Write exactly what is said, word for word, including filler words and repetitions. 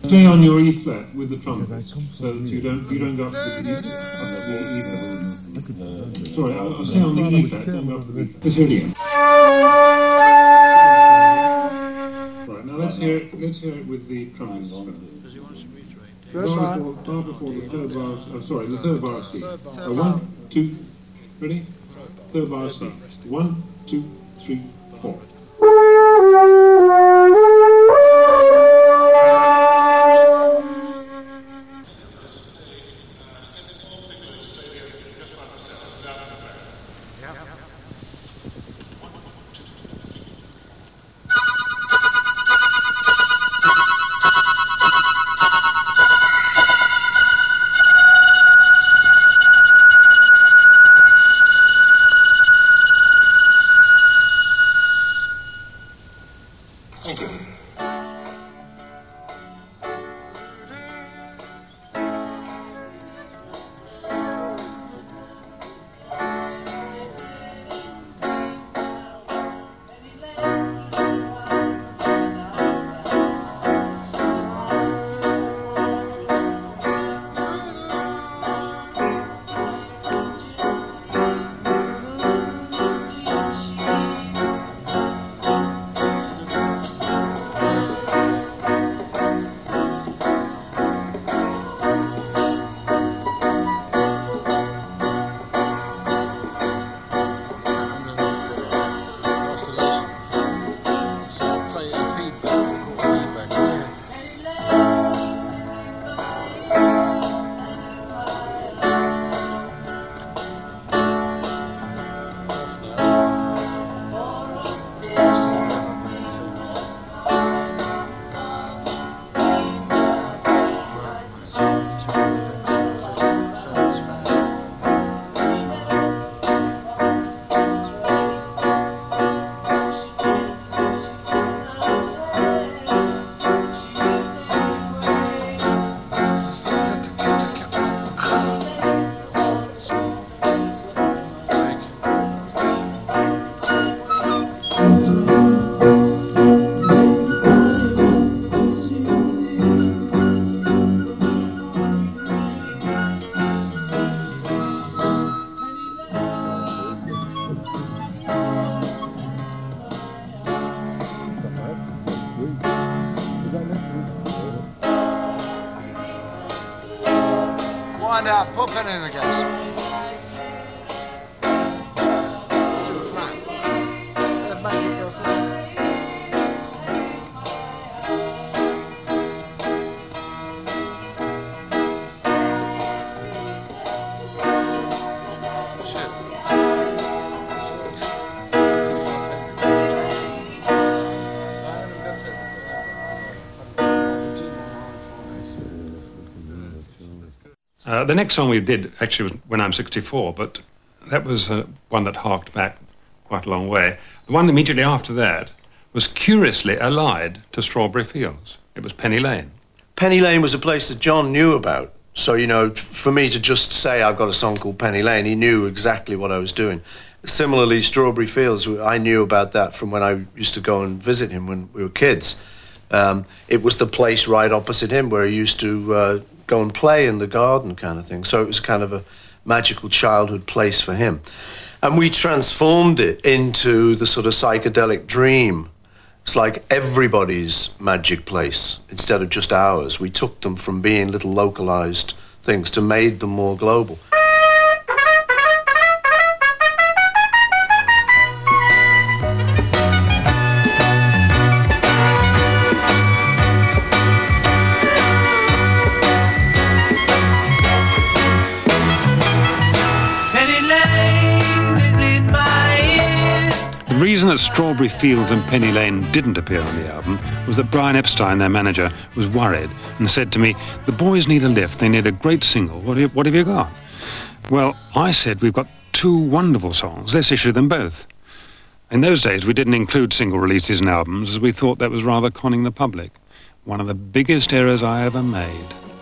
stay on your E flat with the trumpet, so that you don't you don't go up to the, up to the E flat. Sorry, I'll, I'll stay on the E flat, don't go up to the E flat. Let's hear it again. Right, now let's hear it, let's hear it with the trumpet. Does he want us to reiterate? Bar before, bar before the third bar, oh, sorry, the third bar C. Uh, one, two, ready? Third bar C. One, two, three, four. Thank you. Wind out, put penny in the gas. To a flat. Yeah, make it go flat. Uh, the next song we did actually was When I'm sixty-four, but that was uh, one that harked back quite a long way. The one immediately after that was curiously allied to Strawberry Fields. It was Penny Lane. Penny Lane was a place that John knew about. So, you know, for me to just say I've got a song called Penny Lane, he knew exactly what I was doing. Similarly, Strawberry Fields, I knew about that from when I used to go and visit him when we were kids. Um, it was the place right opposite him where he used to uh, go and play in the garden kind of thing. So it was kind of a magical childhood place for him. And we transformed it into the sort of psychedelic dream. It's like everybody's magic place instead of just ours. We took them from being little localized things to made them more global. The reason that Strawberry Fields and Penny Lane didn't appear on the album was that Brian Epstein, their manager, was worried and said to me, the boys need a lift, they need a great single, what have you, what have you got? Well, I said, we've got two wonderful songs, let's issue them both. In those days, we didn't include single releases in albums, as we thought that was rather conning the public. One of the biggest errors I ever made.